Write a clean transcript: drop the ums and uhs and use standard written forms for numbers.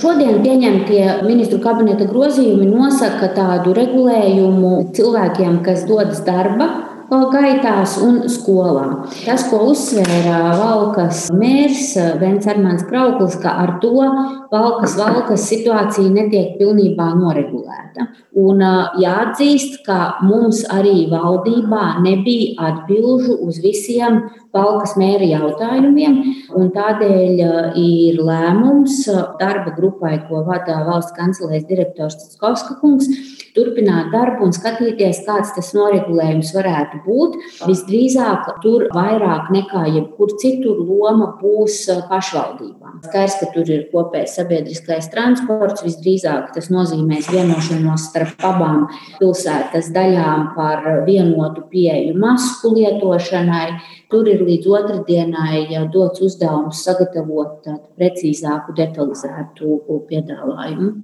Šodien pieņemtie ministru kabineta grozījumi nosaka tādu regulējumu cilvēkiem, kas dodas darba gaitās un skolā. Tas, ko uzsvēra Valkas mērs Bens Armāns Krauklis, ka ar to Valkas situācija netiek pilnībā noregulēta. Un jāatzīst, ka mums arī valdībā nebija atbilžu uz visiem Valkas mēra jautājumiem, un tādēļ ir lēmums darba grupai, ko vada valsts kancelēs direktors Cickovska kungs, turpināt darbu un skatīties, kāds tas noregulējums varētu būt. Visdrīzāk tur vairāk nekā jebkur citur loma būs pašvaldībām. Skaidrs, ka tur ir kopējs sabiedriskais transports, visdrīzāk tas nozīmēs vienošanos starp abām pilsētas daļām par vienotu pieeju masku lietošanai. Tur ir līdz otrdienai dots uzdevums sagatavot precīzāku, detalizētu piedāvājumu.